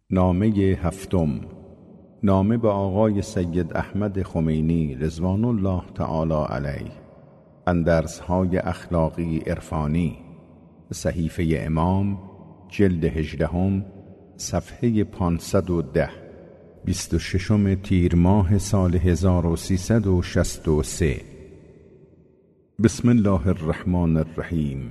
نامه هفتم. نامه به آقای سید احمد خمینی رضوان الله تعالی علیه. اندرس‌های اخلاقی عرفانی. صحیفه امام، جلد 18، صفحه 510، 26 تیر ماه سال 1363. بسم الله الرحمن الرحیم.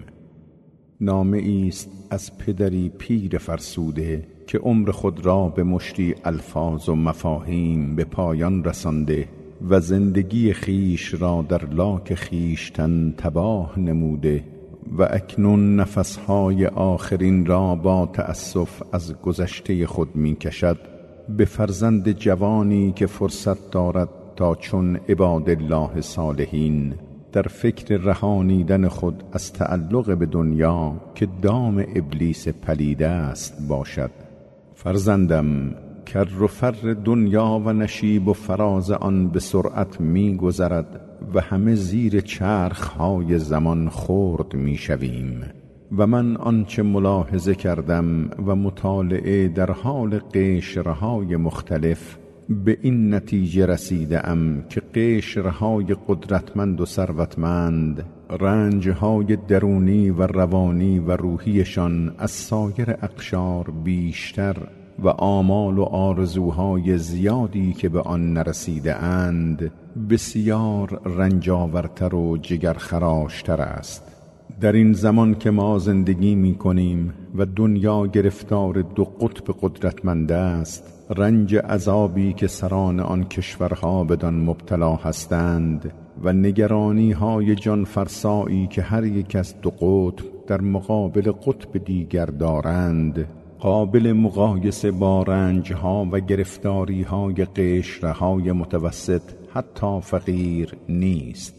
نامه است از پدری پیر فرسوده که عمر خود را به مشتی الفاظ و مفاهیم به پایان رسانده و زندگی خیش را در لاک خیشتن تباه نموده و اکنون نفسهای آخرین را با تأسف از گذشته خود می کشد به فرزند جوانی که فرصت دارد تا چون عباد الله صالحین در فکر رهانیدن خود از تعلق به دنیا که دام ابلیس پلیده است باشد. فرزندم، کر و فر دنیا و نشیب و فراز آن به سرعت می گذرد و همه زیر چرخهای زمان خرد می شویم و من آنچه ملاحظه کردم و مطالعه در حال قشرهای مختلف به این نتیجه رسیدم که قشرهای قدرتمند و ثروتمند رنجهای درونی و روانی و روحیشان از سایر اقشار بیشتر و آمال و آرزوهای زیادی که به آن نرسیده اند بسیار رنجاورتر و جگرخراشتر است. در این زمان که ما زندگی می کنیم و دنیا گرفتار دو قطب قدرتمند است، رنج عذابی که سران آن کشورها بدان مبتلا هستند و نگرانی های جان فرسایی که هر یک از دو قطب در مقابل قطب دیگر دارند قابل مقایسه با رنجها و گرفتاری های قشرهای متوسط حتی فقیر نیست.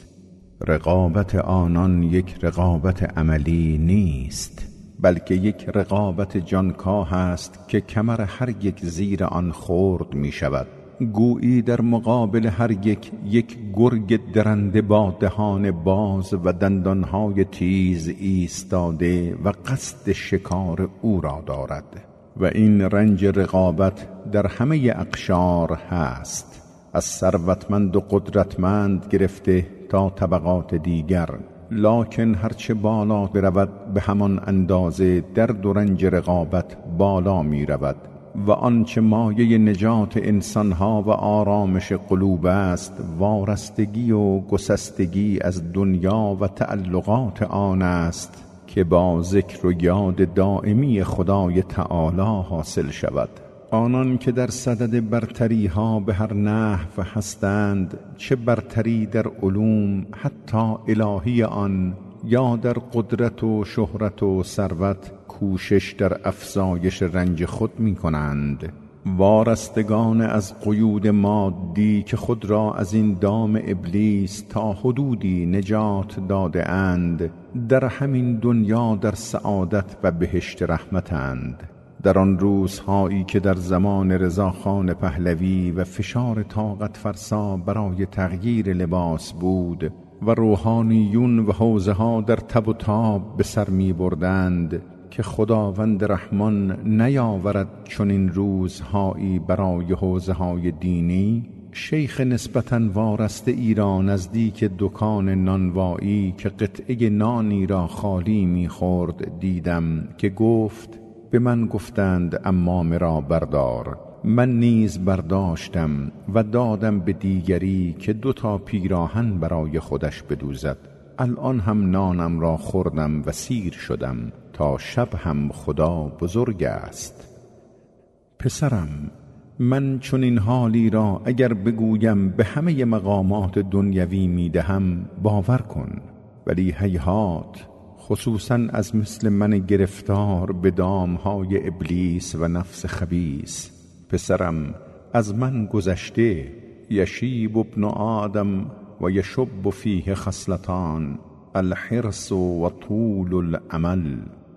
رقابت آنان یک رقابت عملی نیست، بلکه یک رقابت جانکاه است که کمر هر یک زیر آن خرد می شود. گویی در مقابل هر یک گرگ درنده با دهان باز و دندانهای تیز ایستاده و قصد شکار او را دارد و این رنج رقابت در همه اقشار هست، از ثروتمند و قدرتمند گرفته تا طبقات دیگر. لکن هرچه بالا برود به همان اندازه درد و رنج رقابت بالا می رود و آنچه مایه نجات انسانها و آرامش قلوب است وارستگی و گسستگی از دنیا و تعلقات آن است که با ذکر و یاد دائمی خدای تعالی حاصل شود. آنان که در صدد برتری ها به هر نحو هستند، چه برتری در علوم حتی الهی آن یا در قدرت و شهرت و ثروت، کوشش در افزایش رنج خود می کنند. وارستگان از قیود مادی که خود را از این دام ابلیس تا حدودی نجات داده اند در همین دنیا در سعادت و بهشت رحمتند. در آن روزهایی که در زمان رضاخان پهلوی و فشار طاقت فرسا برای تغییر لباس بود و روحانیون و حوزه ها در تب و تاب به سر می بردند که خداوند رحمان نیاورد چنین روزهایی برای حوزه های دینی، شیخ نسبتاً وارسته ایران نزدیک دکان نانوایی که قطعه نانی را خالی می خورد دیدم که گفت: به من گفتند عمامه را بردار، من نیز برداشتم و دادم به دیگری که 2 پیراهن برای خودش بدوزد. الان هم نانم را خوردم و سیر شدم، تا شب هم خدا بزرگ است. پسرم، من چون این حالی را اگر بگویم به همه مقامات دنیوی میدهم باور کن، ولی هیهات، خصوصاً از مثل من گرفتار به دامهای ابلیس و نفس خبیث. پسرم، از من گذشته. یشیب ابن آدم و یشب فیه خصلتان، الحرص و طول الامل.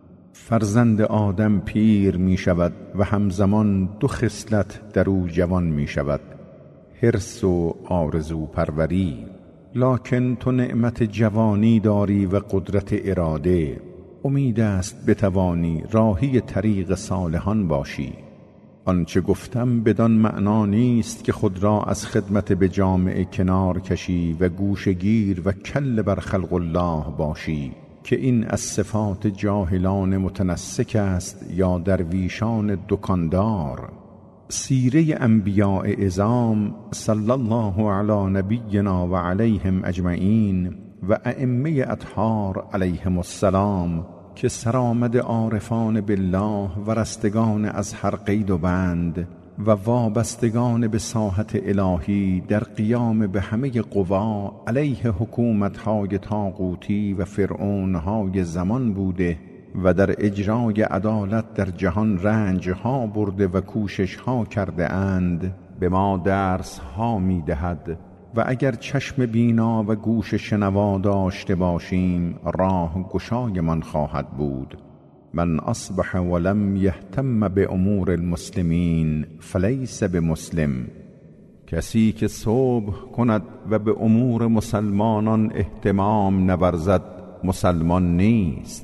فرزند آدم پیر می شود و همزمان 2 خصلت در او جوان می شود: حرص و آرزو پروری. لکن تو نعمت جوانی داری و قدرت اراده. امید است بتوانی راهی طریق صالحان باشی. آنچه گفتم بدان معنا نیست که خود را از خدمت به جامعه کنار کشی و گوشگیر و کل بر خلق الله باشی، که این از صفات جاهلان متنسک است یا درویشان دکاندار. سیره انبیاء عظام صلی الله علی نبینا و علیهم اجمعین و ائمه اطهار علیهم السلام که سرآمد عارفان بالله و رستگان از هر قید و بند و وابستگان به ساحت الهی در قیام به همه قوا علیه حکومت‌های طاغوتی و فرعون‌های زمان بوده و در اجرای عدالت در جهان رنج‌ها برده و کوشش‌ها کرده اند، به ما درس‌ها می‌دهد و اگر چشم بینا و گوش شنوا داشته باشیم راه گشایمان خواهد بود. من اصبح ولم یهتم به امور المسلمین فلیس بمسلم. کسی که صبح کند و به امور مسلمانان اهتمام نورزد مسلمان نیست.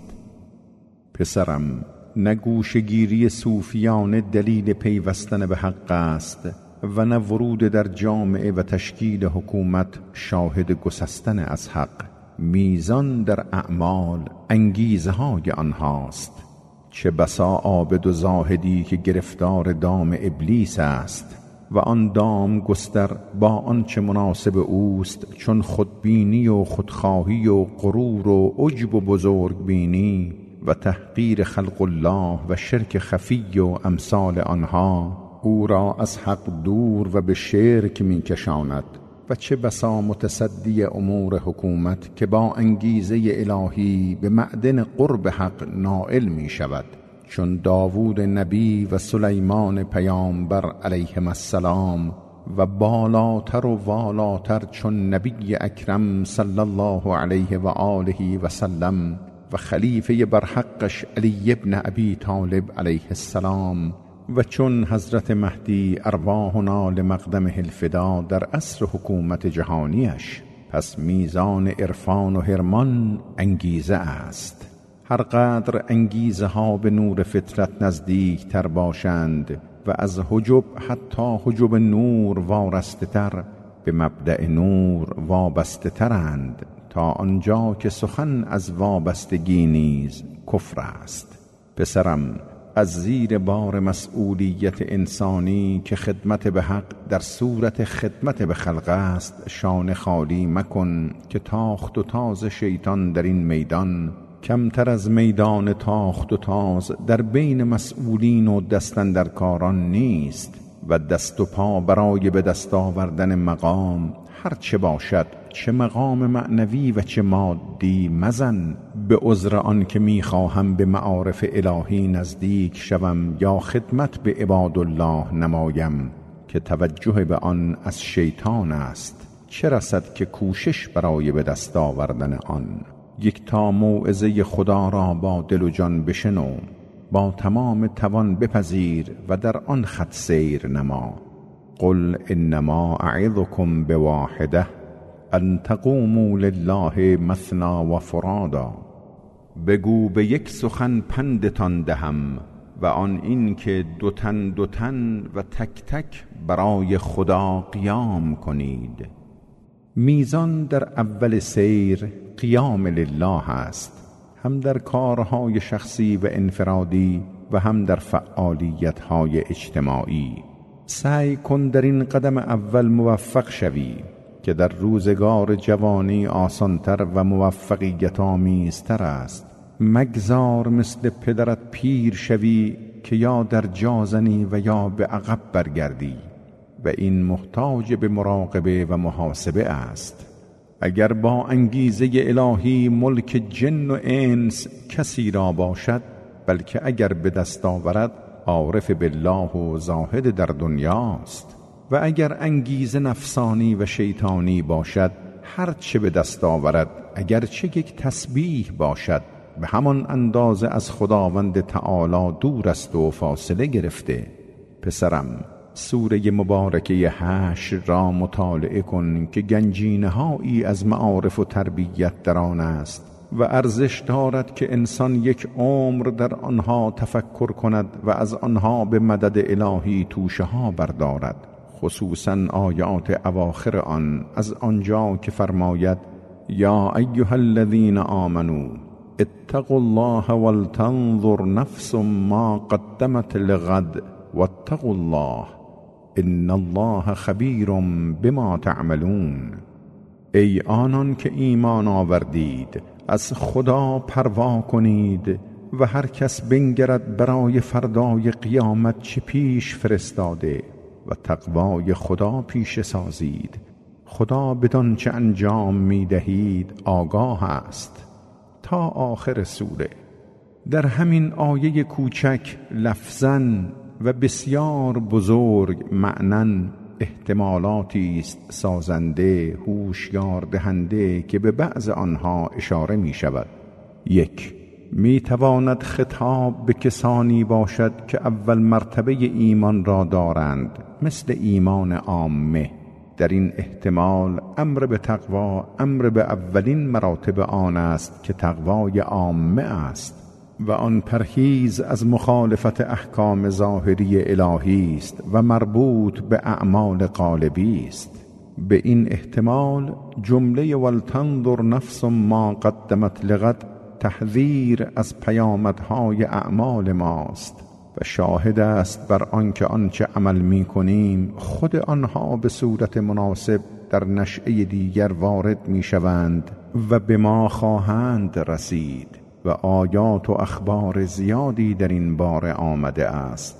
پسرم، نه گوشگیری صوفیان دلیل پیوستن به حق است و نه ورود در جامعه و تشکیل حکومت شاهد گسستن از حق. میزان در اعمال انگیزه های آنهاست. چه بسا عابد و زاهدی که گرفتار دام ابلیس است و آن دام گستر با آنچه مناسب اوست، چون خودبینی و خودخواهی و غرور و عجب و بزرگبینی و تحقیر خلق الله و شرک خفی و امثال آنها، او را از حق دور و به شرک می کشاند. و چه بسا متصدی امور حکومت که با انگیزه الهی به معدن قرب حق نائل می شود، چون داوود نبی و سلیمان پیامبر علیهم السلام، و بالاتر و والاتر چون نبی اکرم صلی الله علیه و آله و سلم و خلیفه برحقش علی ابن ابی طالب علیه السلام، و چون حضرت مهدی ارواحنا لمقدمه الفدا در عصر حکومت جهانیش. پس میزان عرفان و حرمان انگیزه است. هر قدر انگیزه ها به نور فطرت نزدیک تر باشند و از حجب حتی حجب نور وارسته تر، به مبدأ نور وابسته ترند، تا آنجا که سخن از وابستگی نیز کفر است. پسرم، از زیر بار مسئولیت انسانی که خدمت به حق در صورت خدمت به خلق است شانه خالی مکن، که تاخت و تاز شیطان در این میدان کمتر از میدان تاخت و تاز در بین مسئولین و دستاندرکاران نیست. و دست و پا برای به دست آوردن مقام هر چه باشد، چه مقام معنوی و چه مادی، مزن به عذر آن که میخواهم به معارف الهی نزدیک شوم یا خدمت به عباد الله نمایم، که توجه به آن از شیطان است. چه رسد که کوشش برای به دست آوردن آن. یک تا موعظه خدا را با دل و جان بشنو، با تمام توان بپذیر و در آن خط سیر نما. قل انما اعظکم بواحده ان تقوموا لله مثنی و فرادا. بگو به یک سخن پندتان دهم و آن این که دو تن و تک تک برای خدا قیام کنید. میزان در اول سیر قیام لله است، هم در کارهای شخصی و انفرادی و هم در فعالیتهای اجتماعی. سعی کن در این قدم اول موفق شوی که در روزگار جوانی آسانتر و موفقیت آمیزتر است. مگذار مثل پدرت پیر شوی که یا در جا زنی و یا به عقب برگردی، و این محتاج به مراقبه و محاسبه است. اگر با انگیزه الهی ملک جن و انس کسی را باشد، بلکه اگر به دست آورد عارف بالله و زاهد در دنیاست. و اگر انگیزه نفسانی و شیطانی باشد، هر چه به دست آورد اگرچه یک تسبیح باشد، به همان اندازه از خداوند تعالی دور است و فاصله گرفته. پسرم، سوره مبارکه حشر را مطالعه کن که گنجینه‌هایی از معارف و تربیت در آن است و ارزش دارد که انسان یک عمر در آنها تفکر کند و از آنها به مدد الهی توشه ها بردارد، خصوصا آیات اواخر آن، از آنجا که فرماید یا ایها الذین آمنوا اتقوا الله ولتنظر نفس ما قدمت لغد واتقوا الله ان الله خبیر بما تعملون. ای آنان که ایمان آوردید، از خدا پروا کنید و هر کس بنگرد برای فردای قیامت چه پیش فرستاده و تقوای خدا پیش سازید. خدا بدان چه انجام می دهید آگاه است. تا آخر سوره. در همین آیه کوچک لفظاً و بسیار بزرگ معناً احتمالاتی است سازنده، هوشیار دهنده که به بعض آنها اشاره می شود. 1. می تواند خطاب به کسانی باشد که اول مرتبه ایمان را دارند، مثل ایمان عامه. در این احتمال امر به تقوا امر به اولین مراتب آن است که تقوای عامه است و آن پرهیز از مخالفت احکام ظاهری الهی است و مربوط به اعمال قالبی است. به این احتمال جمله ولتنظر نفس ما قدمت لغد تحذیر از پیامدهای اعمال ماست و شاهد است بر آنکه آنچه عمل می کنیم خود آنها به صورت مناسب در نشأه دیگر وارد می شوند و به ما خواهند رسید و آیات و اخبار زیادی در این باره آمده است.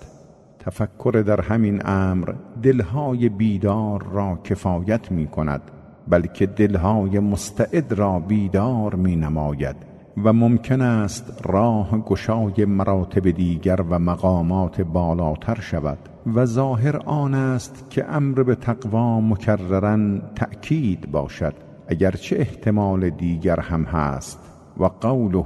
تفکر در همین امر دلهای بیدار را کفایت می کند، بلکه دلهای مستعد را بیدار می نماید و ممکن است راه گشای مراتب دیگر و مقامات بالاتر شود و ظاهر آن است که امر به تقوا مکرراً تأکید باشد، اگرچه احتمال دیگر هم هست. و قوله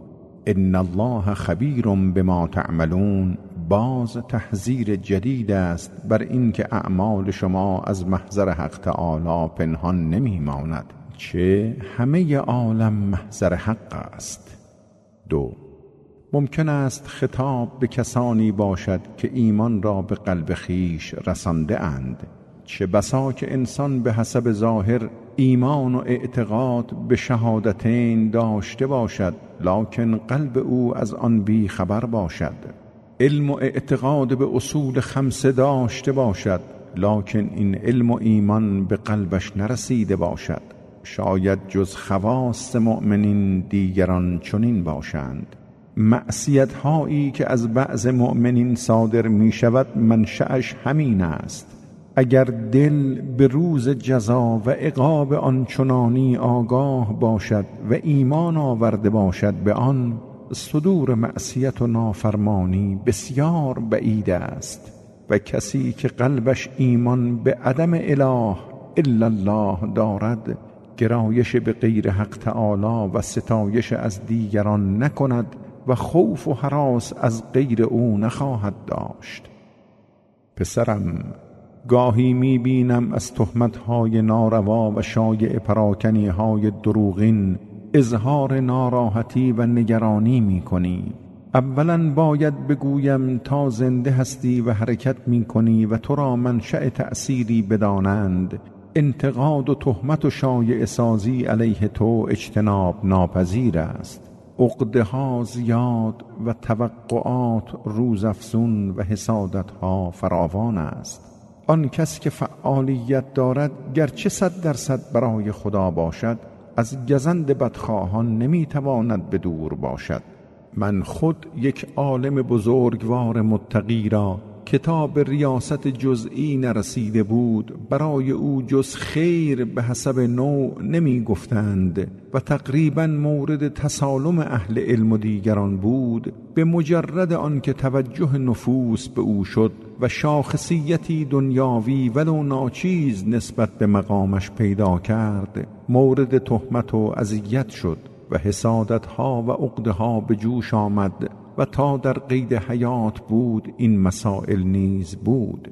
ان الله خبیر بما تعملون باز تحذیر جدید است بر اینکه اعمال شما از محضر حق تعالی پنهان نمی ماند، چه همه عالم محضر حق است. 2. ممکن است خطاب به کسانی باشد که ایمان را به قلب خیش رسانده اند، چه بسا که انسان به حسب ظاهر ایمان و اعتقاد به شهادتین داشته باشد، لکن قلب او از آن بی خبر باشد. علم و اعتقاد به اصول 5 داشته باشد، لکن این علم و ایمان به قلبش نرسیده باشد. شاید جز خواص مؤمنین دیگران چنین باشند. معصیت هایی که از بعض مؤمنین صادر می شود منشأش همین است. اگر دل به روز جزا و عقاب آنچنانی آگاه باشد و ایمان آورده باشد به آن، صدور معصیت و نافرمانی بسیار بعید است و کسی که قلبش ایمان به عدم اله الا الله دارد، گرایش به غیر حق تعالی و ستایش از دیگران نکند و خوف و هراس از غیر او نخواهد داشت. پسرم، گاهی می بینم از تهمت‌های ناروا و شایع پراکنی‌های دروغین اظهار ناراحتی و نگرانی می کنی. اولاً باید بگویم تا زنده هستی و حرکت می کنی و تو را منشأ تأثیری بدانند، انتقاد و تهمت و شایع سازی علیه تو اجتناب ناپذیر است. عقده‌ها زیاد و توقعات روزافزون و حسادت‌ها فراوان است. آن کس که فعالیت دارد گرچه 100% برای خدا باشد، از گزند بدخواهان نمیتواند به دور باشد. من خود یک عالم بزرگوار متقی را کتاب ریاست جزئی نرسیده بود، برای او جز خیر به حسب نوع نمی گفتند و تقریبا مورد تسالم اهل علم و دیگران بود. به مجرد آن که توجه نفوس به او شد و شاخصیتی دنیاوی ولو ناچیز نسبت به مقامش پیدا کرد، مورد تهمت و اذیت شد و حسادتها و عقدها به جوش آمد و تا در قید حیات بود این مسائل نیز بود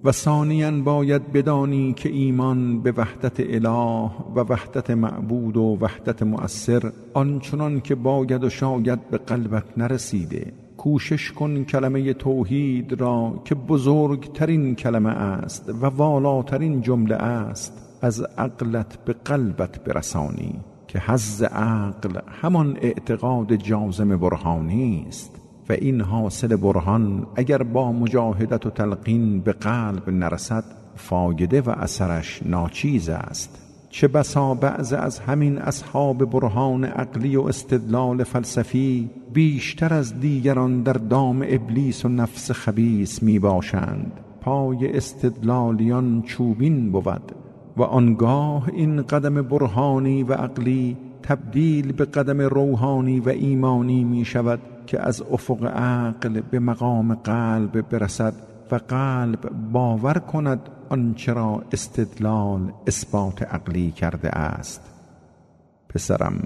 و ثانیاً باید بدانی که ایمان به وحدت اله و وحدت معبود و وحدت مؤثر آنچنان که باید و شاید به قلبت نرسیده. کوشش کن کلمه توحید را که بزرگترین کلمه است و والاترین جمله است از عقلت به قلبت برسانی که حظ عقل همان اعتقاد جازم برهانی است و این حاصل برهان اگر با مجاهدت و تلقین به قلب نرسد فایده و اثرش ناچیز است. چه بسا بعض از همین اصحاب برهان عقلی و استدلال فلسفی بیشتر از دیگران در دام ابلیس و نفس خبیث می باشند. پای استدلالیان چوبین بود و آنگاه این قدم برهانی و عقلی تبدیل به قدم روحانی و ایمانی می شود که از افق عقل به مقام قلب برسد و قلب باور کند آنچه را استدلال اثبات عقلی کرده است. پسرم،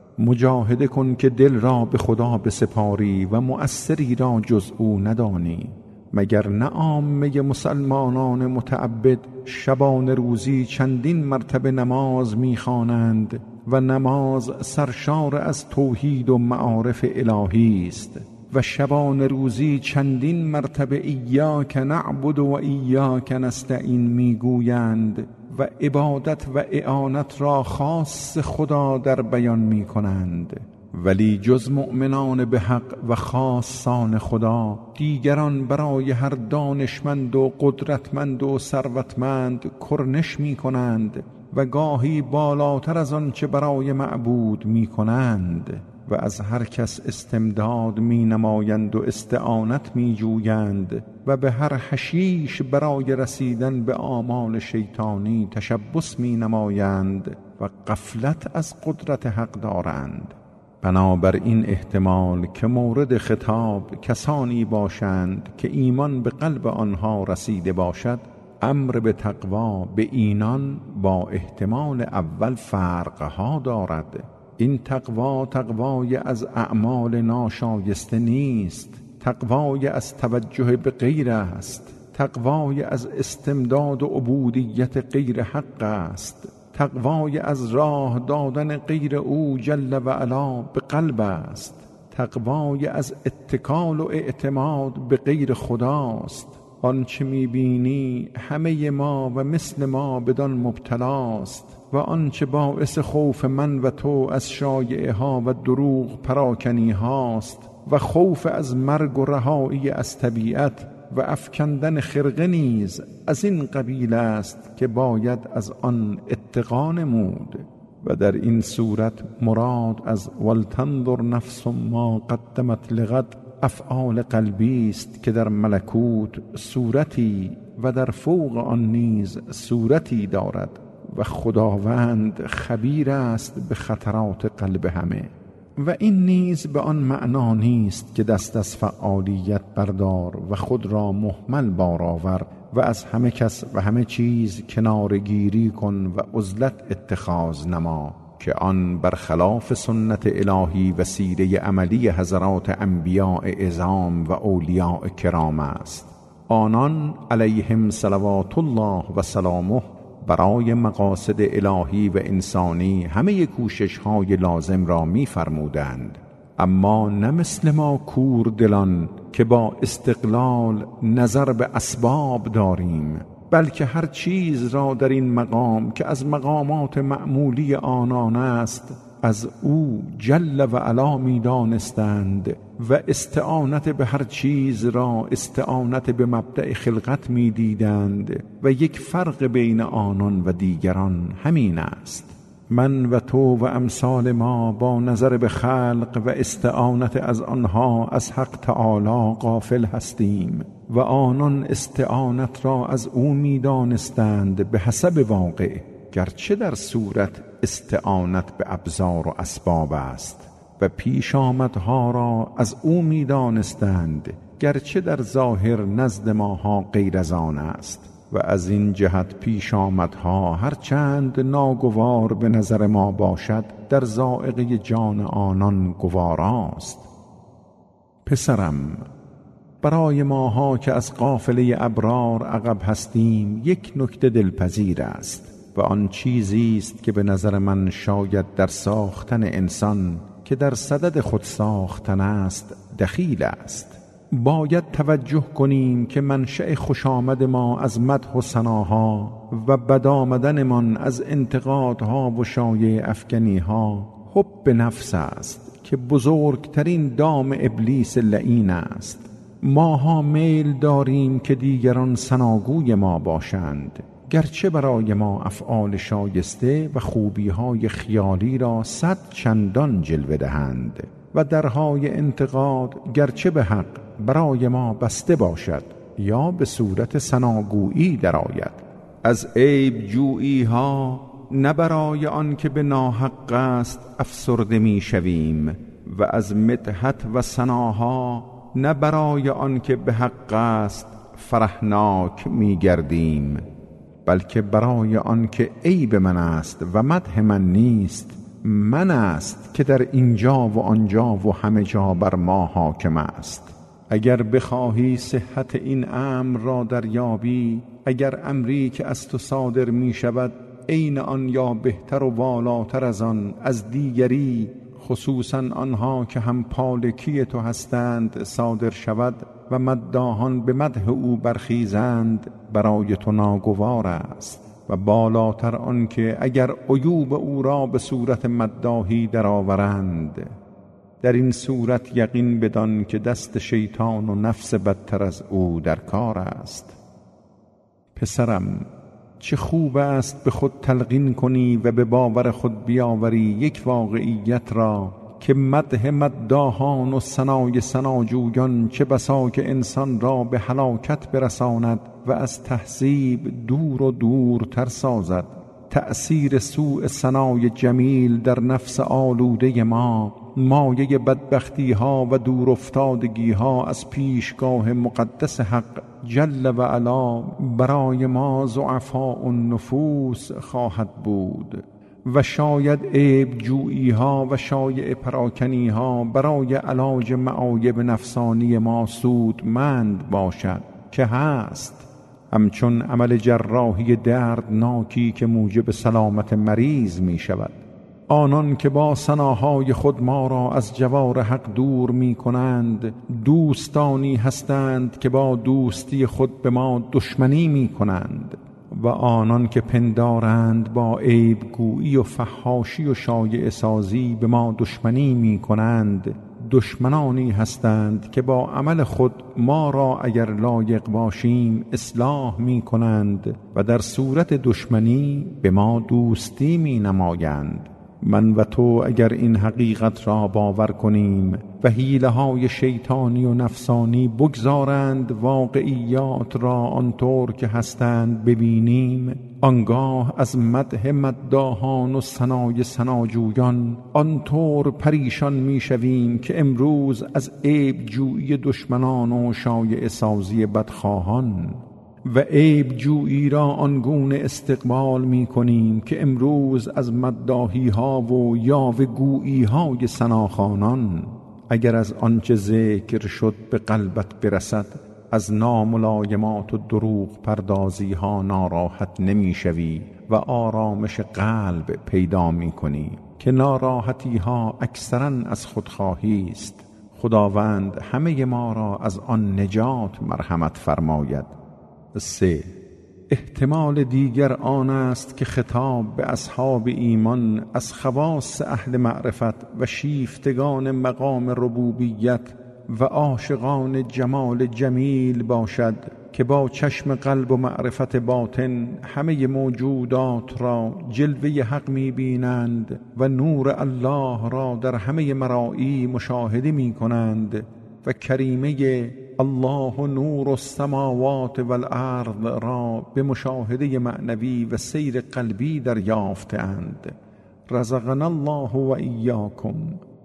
مجاهده کن که دل را به خدا بسپاری و مؤثری را جز او ندانی. مگر نه عامه مسلمانان متعبد شبانه روزی چندین مرتبه نماز می‌خوانند و نماز سرشار از توحید و معارف الهی است و شبانه روزی چندین مرتبه ایاک نعبد و ایاک نستعین میگویند و عبادت و اعانت را خاص خدا در بیان می کنند، ولی جز مؤمنان به حق و خاصان خدا دیگران برای هر دانشمند و قدرتمند و ثروتمند کرنش می کنند و گاهی بالاتر از آن چه برای معبود می کنند و از هر کس استمداد می نمایند و استعانت می جویند و به هر حشیش برای رسیدن به آمال شیطانی تشبث می نمایند و غفلت از قدرت حق دارند. بنابراین احتمال که مورد خطاب کسانی باشند که ایمان به قلب آنها رسیده باشد، امر به تقوا به اینان با احتمال اول فرقها دارد. این تقوا تقوای از اعمال ناشایسته نیست، تقوای از توجه به غیر است، تقوای از استمداد و عبودیت غیر حق است، تقوای از راه دادن غیر او جل و علا به قلب است، تقوای از اتکال و اعتماد به غیر خداست. آنچه می‌بینی همه ما و مثل ما بدان مبتلاست و آنچه باعث خوف من و تو از شایعه ها و دروغ پراکنی هاست و خوف از مرگ و رهایی از طبیعت و افکندن خرقه نیز از این قبیل است که باید از آن اتقا نمود. و در این صورت مراد از ولتنظر نفس ما قدمت لغد افعال قلبی است که در ملکوت صورتی و در فوق آن نیز صورتی دارد و خداوند خبیر است به خطرات قلب همه. و این نیز به آن معنا نیست که دست از فعالیت بردار و خود را مهمل بارآور و از همه کس و همه چیز کنارگیری کن و عزلت اتخاذ نما، که آن برخلاف سنت الهی و سیره عملی حضرات انبیاء اعظام و اولیاء کرام است. آنان علیهم صلوات الله و سلامه برای مقاصد الهی و انسانی همه کوشش‌های لازم را می‌فرمودند، اما نه مثل ما کور دلان که با استقلال نظر به اسباب داریم، بلکه هر چیز را در این مقام که از مقامات معمولی آنان است از او جل و علا می دانستند و استعانت به هر چیز را استعانت به مبدأ خلقت می دیدند و یک فرق بین آنان و دیگران همین است. من و تو و امثال ما با نظر به خلق و استعانت از آنها از حق تعالی غافل هستیم و آنان استعانت را از او می دانستند به حسب واقع، گرچه در صورت استعانت به ابزار و اسباب است، و پیش آمدها را از او می دانستند گرچه در ظاهر نزد ماها غیر از آن است، و از این جهت پیش آمدها هرچند ناگوار به نظر ما باشد در ذائقه جان آنان گواراست. پسرم، برای ماها که از قافله ابرار عقب هستیم یک نکته دلپذیر است و آن چیزی است که به نظر من شاید در ساختن انسان که در صدد خود ساختن است دخیل است. باید توجه کنیم که منشأ خوش آمد ما از مدح و ثناها و بد آمدنمان از انتقادها و شایعه افکنیها حب نفس است که بزرگترین دام ابلیس لعین است. ماها میل داریم که دیگران ثناگوی ما باشند، گرچه برای ما افعال شایسته و خوبی‌های خیالی را 100 چندان جلوه دهند و درهای انتقاد گرچه به حق برای ما بسته باشد یا به صورت ثناگویی درآید. از عیب جویی ها نه برای آن که به ناحق است افسرده می شویم و از مدحت و ثناها نه برای آن که به حق است فرحناک می گردیم، بلکه برای آن که عیب من است و مدح من نیست، من است که در اینجا و آنجا و همه جا بر ما حاکم است. اگر بخواهی صحت این امر را دریابی، اگر امری که از تو صادر می شود عین آن یا بهتر و والاتر از آن از دیگری، خصوصا آنها که هم پالکی تو هستند صادر شود و مداحان به مدح او برخیزند، برای تو ناگوار است و بالاتر آن که اگر عیوب او را به صورت مداحی درآورند، در این صورت یقین بدان که دست شیطان و نفس بدتر از او در کار است. پسرم، چه خوب است به خود تلقین کنی و به باور خود بیاوری یک واقعیت را که مدح مداحان و ثنای ثناجویان چه بسا که انسان را به هلاکت برساند و از تهذیب دور و دورتر سازد. تأثیر سوء ثنای جمیل در نفس آلوده ما مایه بدبختی ها و دور افتادگی ها از پیشگاه مقدس حق جل و علا برای ما ضعفاء النفوس خواهد بود و شاید عیب جویی ها و شایع پراکنی ها برای علاج معایب نفسانی ما سودمند باشد که هست، همچون عمل جراحی دردناکی که موجب سلامت مریض می شود. آنان که با ثناهای خود ما را از جوار حق دور می کنند دوستانی هستند که با دوستی خود به ما دشمنی می کنند و آنان که پندارند با عیب گویی و فحاشی و شایعه سازی به ما دشمنی می کنند دشمنانی هستند که با عمل خود ما را اگر لایق باشیم اصلاح می کنند و در صورت دشمنی به ما دوستی می نمایند. من و تو اگر این حقیقت را باور کنیم و حیله های شیطانی و نفسانی بگذارند واقعیات را آنطور که هستند ببینیم، آنگاه از مدح مداحان و ثنای ثناجویان آنطور پریشان می شویم که امروز از عیب جویی دشمنان و شایعه سازی بدخواهان و عیب جویی را آنگونه استقبال می کنیم که امروز از مداحی ها و یاوه گویی های ثناخوانان. اگر از آنچه ذکر شد به قلبت برسد از ناملایمات و دروغ پردازی ها ناراحت نمی شوی و آرامش قلب پیدا می کنی که ناراحتی ها اکثرا از خودخواهی است. خداوند همه ما را از آن نجات مرحمت فرماید. 3. احتمال دیگر آن است که خطاب به اصحاب ایمان از خواص اهل معرفت و شیفتگان مقام ربوبیت و عاشقان جمال جمیل باشد که با چشم قلب و معرفت باطن همه موجودات را جلوه حق می بینند و نور الله را در همه مرایی مشاهده می کنند و کریمه الله نور السماوات والارض را به مشاهده معنوی و سیر قلبی دریافتند. رزقنا الله و ایاکم.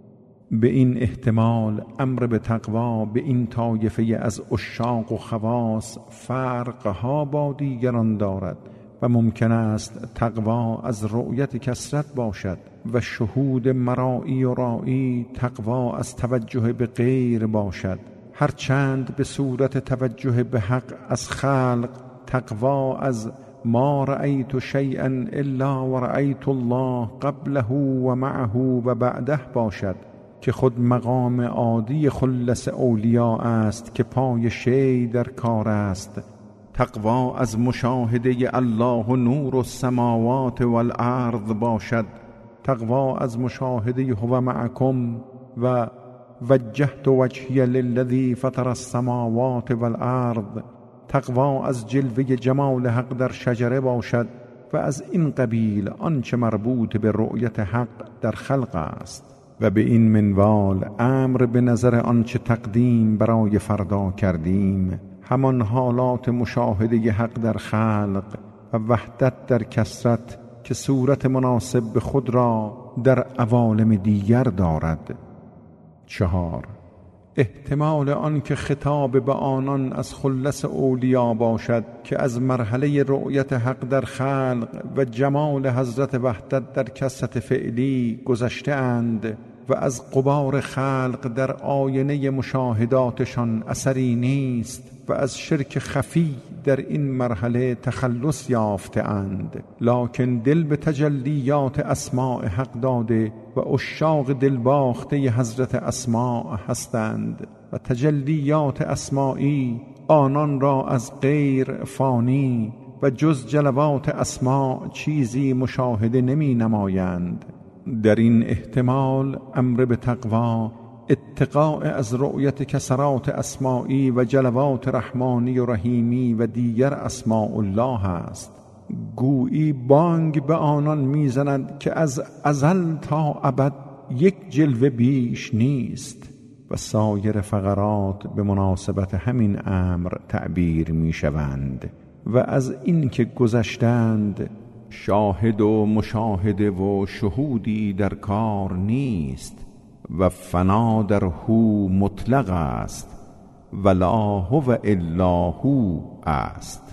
به این احتمال امر به تقوا به این طایفه از عشاق و خواص فرقها با دیگران دارد و ممکن است تقوا از رؤیت کثرت باشد و شهود مرائی و رائی تقوا از توجه به غیر باشد. هرچند به صورت توجه به حق از خلق تقوا از ما رأیت شیئا الا و رأیت الله قبله و معه و بعده باشد که خود مقام عادی خلص اولیاء است که پای شی در کار است. تقوا از مشاهده الله نور السماوات والارض باشد. تقوا از مشاهده هو معکم و وجهت وجهی للذی فطر السماوات والارض. تقوا از جلوه جمال حق در شجره باشد و از این قبیل آنچه مربوط به رؤیت حق در خلق است. و به این منوال امر به نظر آنچه تقدیم برای فردا کردیم، همان حالات مشاهده حق در خلق و وحدت در کثرت که صورت مناسب به خود را در عوالم دیگر دارد. 4. احتمال آن که خطاب به آنان از خلص اولیا باشد که از مرحله رؤیت حق در خلق و جمال حضرت وحدت در کثرت فعلی گذشته اند و از غبار خلق در آینه مشاهداتشان اثری نیست و از شرک خفی در این مرحله تخلص یافته اند، لکن دل به تجلیات اسماء حق داده و عشاق دلباخته حضرت اسماء هستند و تجلیات اسمائی آنان را از غیر فانی و جز جلوات اسماء چیزی مشاهده نمی نمایند. در این احتمال امر به تقوا اتقاء از رؤیت کسرات اسمائی و جلوات رحمانی و رحیمی و دیگر اسماء الله است. گویی بانگ به آنان میزند که از ازل تا ابد یک جلوه بیش نیست و سایر فقرات به مناسبت همین امر تعبیر میشوند و از این که گذشتند شاهد و مشاهده و شهودی در کار نیست و فنا در هو مطلق است و لا هو الا هو است.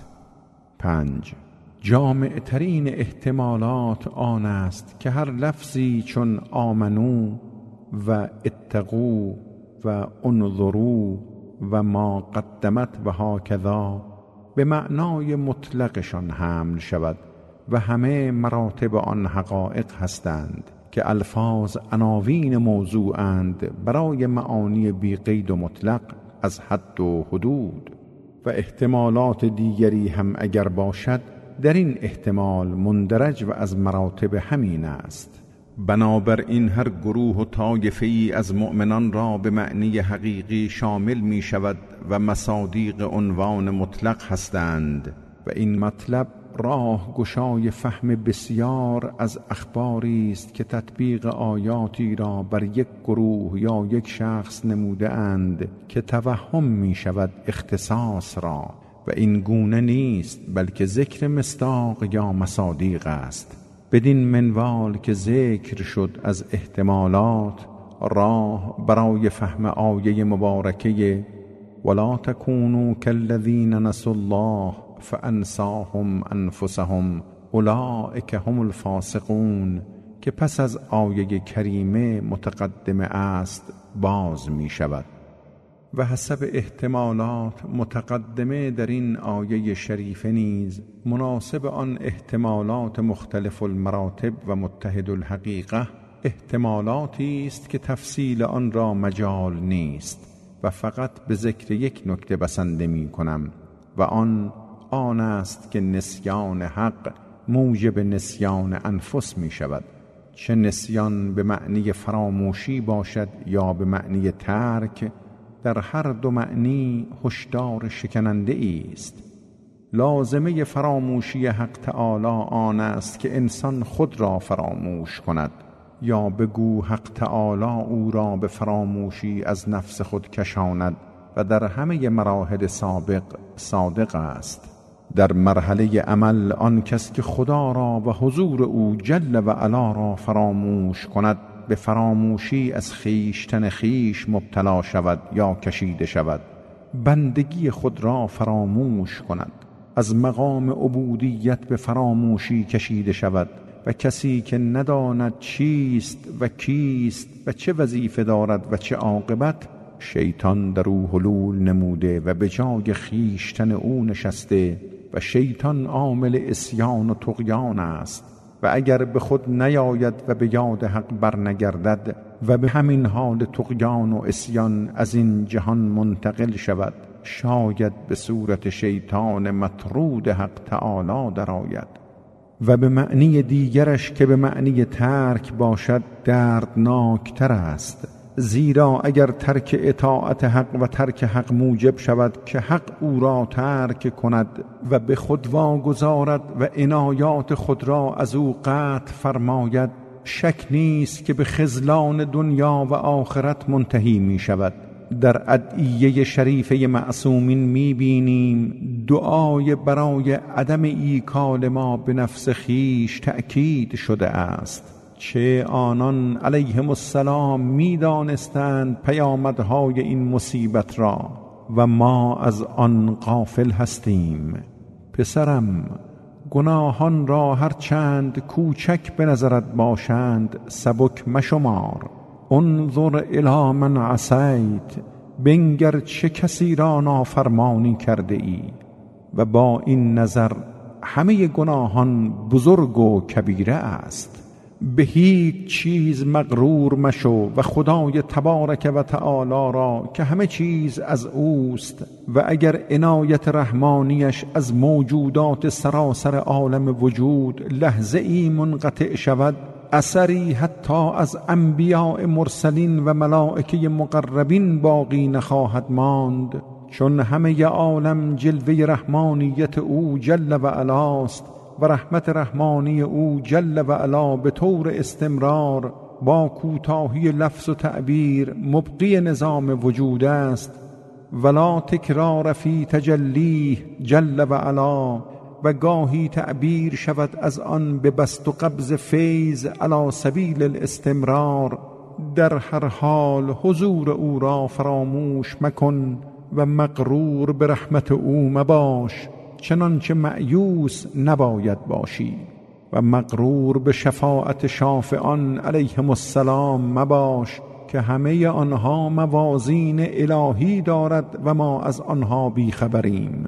5. جامع ترین احتمالات آن است که هر لفظی چون آمنو و اتقو و انظرو و ما قدمت و هاکذا به معنای مطلقشان حمل شود و همه مراتب آن حقایق هستند که الفاظ عناوین موضوعند برای معانی بی قید و مطلق از حد و حدود. و احتمالات دیگری هم اگر باشد در این احتمال مندرج و از مراتب همین است. بنابراین هر گروه و طایفه‌ای از مؤمنان را به معنی حقیقی شامل می شود و مصادیق عنوان مطلق هستند و این مطلب راه گشای فهم بسیار از اخباری است که تطبیق آیاتی را بر یک گروه یا یک شخص نموده اند که توهم می شود اختصاص را و این گونه نیست، بلکه ذکر مصداق یا مصادیق است. بدین منوال که ذکر شد از احتمالات، راه برای فهم آیه مبارکه ولا تکونوا کالذین نسوا الله فانساهم انفسهم اولئک هم الفاسقون که پس از آیه کریمه متقدمه است باز می شود و حسب احتمالات متقدمه در این آیه شریفه نیز مناسب آن احتمالات مختلف المراتب و متحد الحقیقه احتمالاتی است که تفصیل آن را مجال نیست و فقط به ذکر یک نکته بسنده می کنم و آن است که نسیان حق موجب نسیان انفس می شود، چه نسیان به معنی فراموشی باشد یا به معنی ترک، در هر دو معنی هشدار شکننده است. لازمه فراموشی حق تعالی آن است که انسان خود را فراموش کند یا بگو حق تعالی او را به فراموشی از نفس خود کشاند و در همه مراحل سابق صادق است. در مرحله عمل آن کس که خدا را و حضور او جل و علا را فراموش کند به فراموشی از خویشتن خویش مبتلا شود یا کشیده شود، بندگی خود را فراموش کند، از مقام عبودیت به فراموشی کشیده شود و کسی که نداند چیست و کیست و چه وظیفه دارد و چه عاقبت شیطان در او حلول نموده و به جای خویشتن او نشسته و شیطان عامل عصیان و طغیان است و اگر به خود نیاید و به یاد حق برنگردد و به همین حال طغیان و عصیان از این جهان منتقل شود، شاید به صورت شیطان مطرود حق تعالی درآید. و به معنی دیگرش که به معنی ترک باشد دردناکتر است، زیرا اگر ترک اطاعت حق و ترک حق موجب شود که حق او را ترک کند و به خود واگذارد و عنایات خود را از او قطع فرماید، شک نیست که به خذلان دنیا و آخرت منتهی می شود. در ادعیه شریفه معصومین می بینیم دعای برای عدم ایکال ما به نفس خیش تأکید شده است، چه آنان علیهم السلام می دانستند پیامدهای این مصیبت را و ما از آن غافل هستیم. پسرم، گناهان را هر چند کوچک به نظرت باشند سبک مشمار. انظر الی من عصیت، بنگر چه کسی را نافرمانی کرده ای و با این نظر همه گناهان بزرگ و کبیره است. به هیچ چیز مغرور مشو و خدای تبارک و تعالی را که همه چیز از اوست و اگر عنایت رحمانیش از موجودات سراسر عالم وجود لحظه ای منقطع شود، اثری حتی از انبیاء مرسلین و ملائکه مقربین باقی نخواهد ماند، چون همه عالم جلوه رحمانیت او جل و علاست و رحمت رحمانی او جل و علا به طور استمرار با کوتاهی لفظ و تعبیر مبقی نظام وجود است. ولا تکرار فی تجلیه جل و علا، و گاهی تعبیر شود از آن به بسط و قبض فیض علی سبیل الاستمرار. در هر حال حضور او را فراموش مکن و مغرور به رحمت او مباش، چنانچه مأیوس نباید باشی، و مغرور به شفاعت شافعان علیهم السلام مباش که همه آنها موازین الهی دارد و ما از آنها بیخبریم.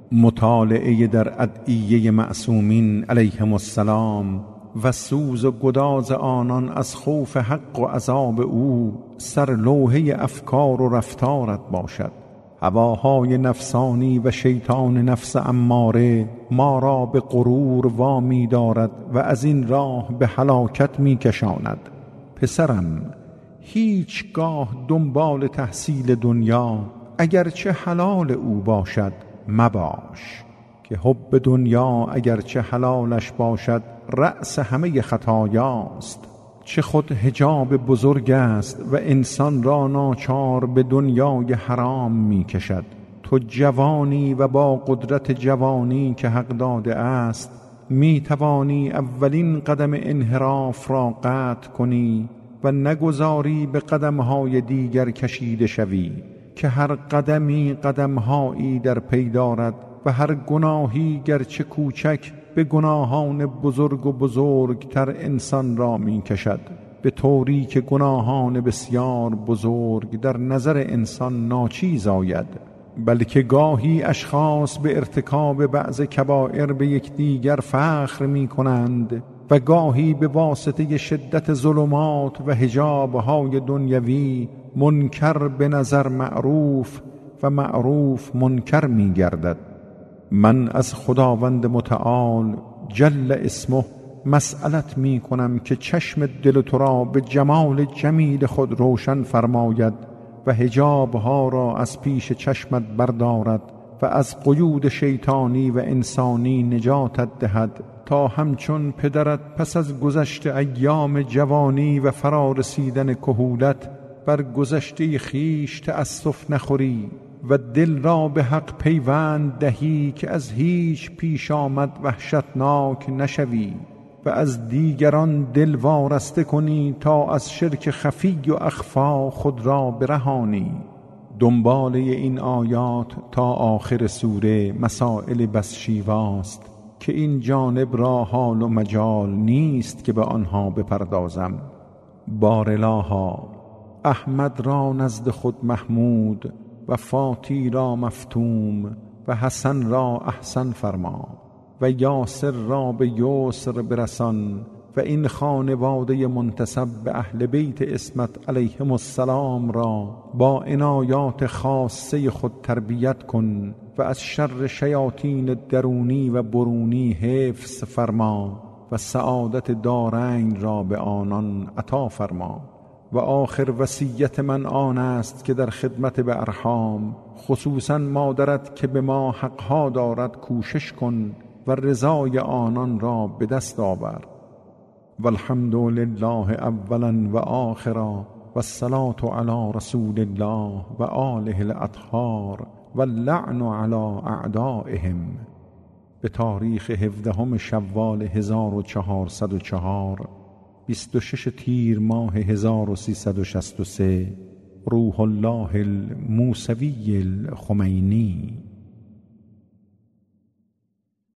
مطالعه در ادعیه معصومین علیهم السلام و سوز و گداز آنان از خوف حق و عذاب او سر لوحه افکار و رفتارت باشد. هواهای نفسانی و شیطان نفس اماره ما را به غرور وامی دارد و از این راه به هلاکت می کشاند. پسرم، هیچگاه دنبال تحصیل دنیا اگرچه حلال او باشد مباش، که حب دنیا اگرچه حلالش باشد رأس همه خطایاست. چه خود حجاب بزرگ است و انسان را ناچار به دنیای حرام می کشد. تو جوانی و با قدرت جوانی که حق داده است می توانی اولین قدم انحراف را قطع کنی و نگذاری به قدمهای دیگر کشیده شوی، که هر قدمی قدمهایی در پی دارد و هر گناهی گرچه کوچک به گناهان بزرگ و بزرگتر انسان را می کشد، به طوری که گناهان بسیار بزرگ در نظر انسان ناچیز آید. بلکه گاهی اشخاص به ارتکاب بعض کبائر به یکدیگر فخر می کنند و گاهی به واسطه شدت ظلمات و حجابهای دنیوی منکر به نظر معروف و معروف منکر می گردد. من از خداوند متعال جل اسمه مسئلت می کنم که چشم دل تو را به جمال جمیل خود روشن فرماید و حجابها را از پیش چشمت بردارد و از قیود شیطانی و انسانی نجاتت دهد، تا همچون پدرت پس از گذشت ایام جوانی و فرارسیدن کهولت بر گذشته خیش تأسف نخوری و دل را به حق پیوند دهی که از هیچ پیش آمد وحشتناک نشوی و از دیگران دل وارسته کنی تا از شرک خفی و اخفا خود را برهانی. دنباله این آیات تا آخر سوره مسائل بس شیواست که این جانب را حال و مجال نیست که به آنها بپردازم. بارالها، احمد را نزد خود محمود و فاتی را مفتوم و حسن را احسن فرما و یاسر را به یسر برسان و این خانواده منتسب به اهل بیت عصمت علیهم السلام را با عنایات خاصه خود تربیت کن و از شر شیاطین درونی و برونی حفظ فرما و سعادت دارین را به آنان عطا فرما. و آخر وصیت من آن است که در خدمت به ارحام، خصوصا مادرت که به ما حقها دارد، کوشش کن و رضای آنان را به دست آور. والحمد لله اولا و آخرا و الصلاة علی رسول الله و آله الاطهار و اللعن علی اعدائهم. به تاریخ 17 شوال 1404 26 تیر ماه 1363 روح الله الموسوی الخمینی.